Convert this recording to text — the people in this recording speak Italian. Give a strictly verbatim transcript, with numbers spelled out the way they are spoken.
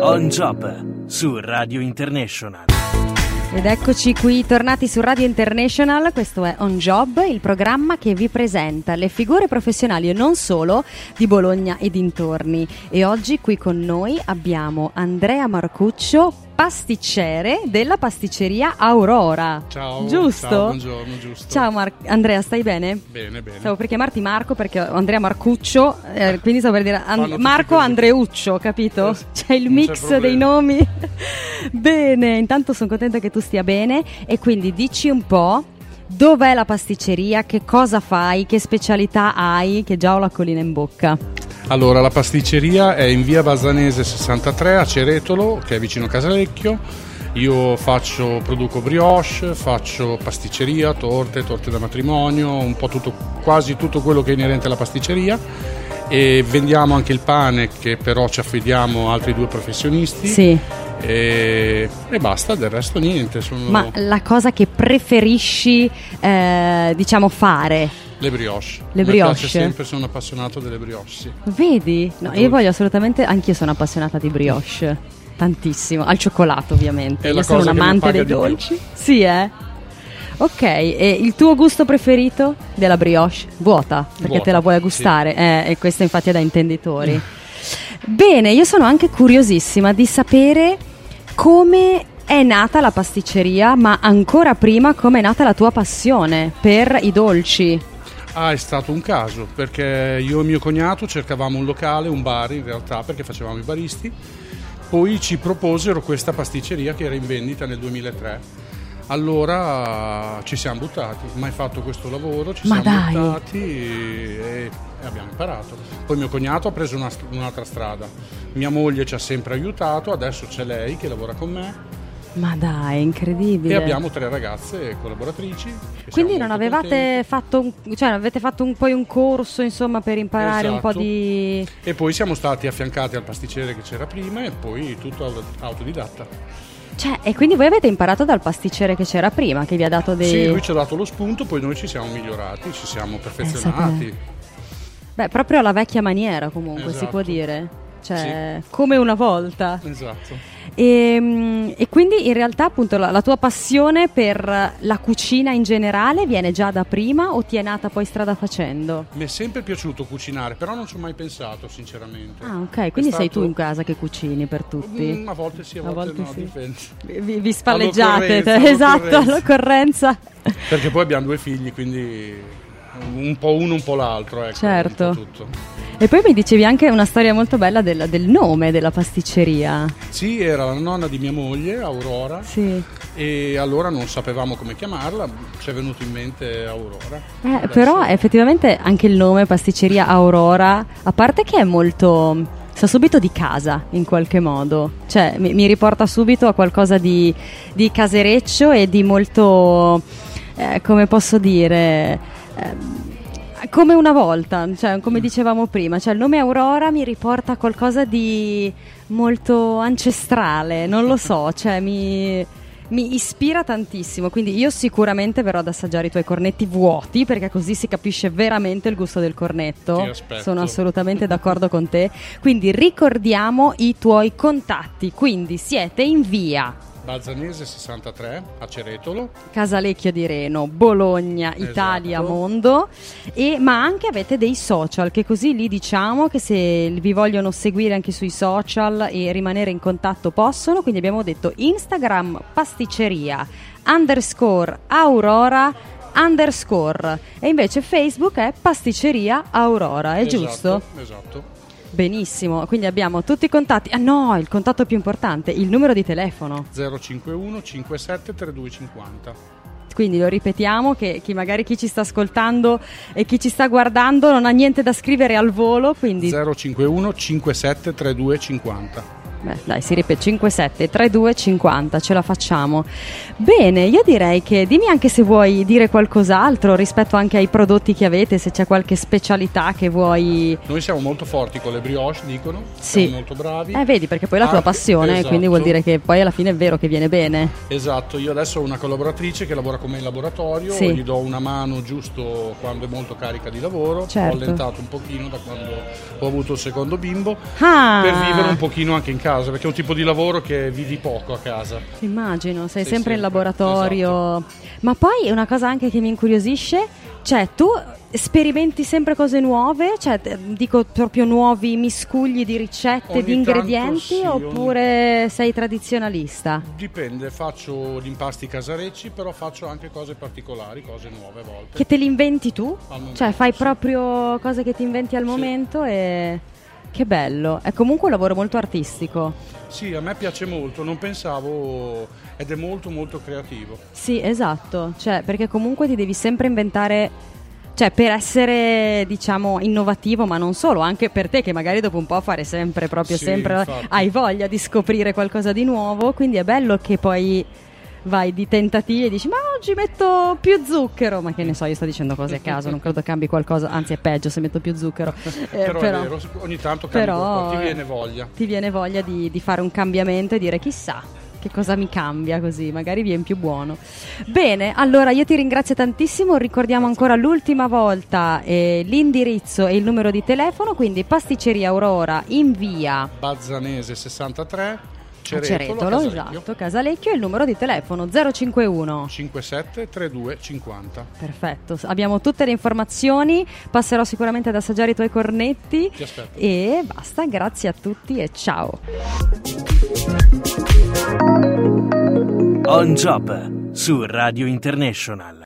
On Job su Radio International. Ed eccoci qui, tornati su Radio International. Questo è On Job, il programma che vi presenta le figure professionali e non solo di Bologna e dintorni. E oggi qui con noi abbiamo Andrea Marcuccio, pasticcere della pasticceria Aurora. Ciao. Giusto? Ciao, buongiorno, giusto. Ciao Mar- Andrea, stai bene? Bene, bene. Stavo per chiamarti Marco perché ho Andrea Marcuccio, eh, quindi stavo per dire An- Marco così. Andreuccio, capito? Eh, C'è il non mix c'è dei nomi. Bene, intanto sono contenta che tu stia bene e quindi dici un po' dov'è la pasticceria, che cosa fai, che specialità hai, che già ho la collina in bocca. Allora, la pasticceria è in via Bazzanese sessantatré a Ceretolo, che è vicino a Casalecchio. Io faccio, produco brioche, faccio pasticceria, torte, torte da matrimonio, un po' tutto, quasi tutto quello che è inerente alla pasticceria. E vendiamo anche il pane, che però ci affidiamo a altri due professionisti. Sì. E, e basta, del resto niente. Sono... Ma la cosa che preferisci, eh, diciamo, fare? Le brioche. Le Mi brioche. piace sempre, sono appassionato delle brioche, sì. Vedi? No, io voglio assolutamente, anch'io sono appassionata di brioche, tantissimo, al cioccolato ovviamente. È la io sono cosa un che mi amante paga dei di più. dolci. Sì, eh. Ok, e il tuo gusto preferito della brioche? Vuota, perché Vuota, te la vuoi gustare, sì. eh, e questo infatti è da intenditori. Bene, io sono anche curiosissima di sapere come è nata la pasticceria, ma ancora prima come è nata la tua passione per i dolci. Ah, è stato un caso, perché io e mio cognato cercavamo un locale, un bar in realtà, perché facevamo i baristi. Poi ci proposero questa pasticceria che era in vendita nel duemilatré. Allora ci siamo buttati, mai fatto questo lavoro, ci Ma siamo dai. buttati e, e abbiamo imparato. Poi mio cognato ha preso una, un'altra strada, mia moglie ci ha sempre aiutato, adesso c'è lei che lavora con me. Ma dai, incredibile. E abbiamo tre ragazze collaboratrici. che Quindi siamo non molto avevate contenti. fatto un, cioè avete fatto un, poi un corso, insomma, per imparare un po' Esatto. di... E poi siamo stati affiancati al pasticcere che c'era prima e poi tutto aut- autodidatta. Cioè, e quindi voi avete imparato dal pasticcere che c'era prima, che vi ha dato dei... Sì, lui ci ha dato lo spunto, poi noi ci siamo migliorati, ci siamo perfezionati. Beh, proprio alla vecchia maniera comunque, si Esatto. può dire. Cioè, come una volta. Esatto. E, e quindi in realtà appunto la, la tua passione per la cucina in generale viene già da prima o ti è nata poi strada facendo? Mi è sempre piaciuto cucinare, però non ci ho mai pensato, sinceramente. Ah, ok, quindi È sei stato- tu in casa che cucini per tutti? Mm, a volte sì, a volte, A volte no, sì. dipende. Vi, vi spalleggiate, All'occorrenza, esatto, all'occorrenza. all'occorrenza. Perché poi abbiamo due figli, quindi un po' uno, un po' l'altro, ecco. Certo. Un po' tutto. E poi mi dicevi anche una storia molto bella del, del nome della pasticceria. Sì, era la nonna di mia moglie, Aurora, Sì. e allora non sapevamo come chiamarla, ci è venuto in mente Aurora. Eh, Adesso- però effettivamente anche il nome pasticceria Aurora, a parte che è molto... sa subito di casa in qualche modo, cioè mi, mi riporta subito a qualcosa di, di casereccio e di molto, eh, come posso dire... ehm, come una volta, cioè come dicevamo prima, cioè il nome Aurora mi riporta a qualcosa di molto ancestrale, non lo so, cioè mi, mi ispira tantissimo, quindi io sicuramente verrò ad assaggiare i tuoi cornetti vuoti perché così si capisce veramente il gusto del cornetto. Ti aspetto. Sono assolutamente d'accordo con te, quindi ricordiamo i tuoi contatti, quindi siete in via Bazzanese sessantatré a Ceretolo. Casalecchio di Reno, Bologna, Italia, Esatto. mondo, e, ma anche avete dei social che così lì diciamo che se vi vogliono seguire anche sui social e rimanere in contatto possono, quindi abbiamo detto Instagram pasticceria underscore Aurora underscore e invece Facebook è pasticceria Aurora, è Esatto, giusto? Esatto. Benissimo, quindi abbiamo tutti i contatti. Ah no, il contatto più importante, il numero di telefono. zero cinquantuno cinquantasette trentadue cinquanta. Quindi lo ripetiamo che chi magari chi ci sta ascoltando e chi ci sta guardando non ha niente da scrivere al volo, quindi zero cinquantuno cinquantasette trentadue cinquanta. beh, dai, si ripete cinquantasette trentadue cinquanta, ce la facciamo. Bene, io direi che dimmi anche se vuoi dire qualcos'altro rispetto anche ai prodotti che avete, se c'è qualche specialità che vuoi. Noi siamo molto forti con le brioche, dicono. Sì. Siamo molto bravi. Eh, vedi, perché poi è la tua Anche- passione, esatto. quindi vuol dire che poi alla fine è vero che viene bene. Esatto, io adesso ho una collaboratrice che lavora con me in laboratorio, Sì. gli do una mano giusto quando è molto carica di lavoro. Certo. Ho allentato un pochino da quando ho avuto il secondo bimbo Ah, per vivere un pochino anche in casa. casa, perché è un tipo di lavoro che vivi poco a casa. Immagino, sei Sei sempre in sempre, laboratorio. esatto. Ma poi una cosa anche che mi incuriosisce, cioè tu sperimenti sempre cose nuove, cioè t- dico proprio nuovi miscugli di ricette, Ogni di ingredienti, tanto sì, oppure sei tradizionalista? Dipende, faccio gli impasti casarecci, però faccio anche cose particolari, cose nuove a volte. Che te li inventi tu? Al momento, Cioè fai sì. proprio cose che ti inventi al Sì. momento e... Che bello, è comunque un lavoro molto artistico. Sì, a me piace molto, non pensavo, ed è molto molto creativo. Sì, esatto, cioè perché comunque ti devi sempre inventare, cioè per essere diciamo innovativo, ma non solo, anche per te che magari dopo un po' fare sempre proprio Sì, sempre infatti. hai voglia di scoprire qualcosa di nuovo, quindi è bello che poi vai di tentativi e dici ma oggi metto più zucchero, ma che ne so, io sto dicendo cose a caso, non credo cambi qualcosa, anzi è peggio se metto più zucchero. Eh, però, è vero, ogni tanto cambia però, qualcosa, ti viene voglia. Ti viene voglia di, di fare un cambiamento e dire chissà che cosa mi cambia, così magari viene più buono. Bene, allora io ti ringrazio tantissimo, ricordiamo ancora l'ultima volta eh, l'indirizzo e il numero di telefono, quindi Pasticceria Aurora in via Bazzanese sessantatré, Ceretolo, Ceretolo, Casalecchio, esatto, Casalecchio, e il numero di telefono zero cinquantuno. cinquantasette trentadue cinquanta. Perfetto, abbiamo tutte le informazioni, passerò sicuramente ad assaggiare i tuoi cornetti. Ti aspetto. E basta, grazie a tutti e ciao. On Job su Radio International.